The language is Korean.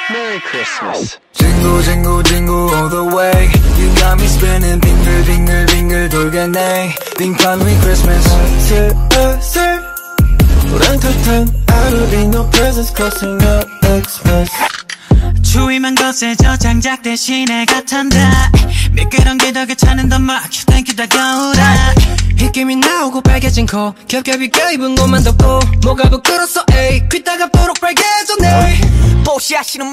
Merry Christmas. Jingle jingle jingle all the way. You got me spinning 빙글 빙글 빙글 돌겠네. 빙판 위 Christmas. 슬슬 우렁탕탕 out of it, no presents costing no Xmas. 추위만 거세져 장작 대신에 갓한다. 미끄럼 기덕에 차는 더 막 땡큐 다가오라. 휘김이 나오고 빨개진 코 겹겹이 껴입은 옷만 덮고 뭐가 부끄러웠어 에이 귀따가 보록 빨개졌네. 뽀시하시는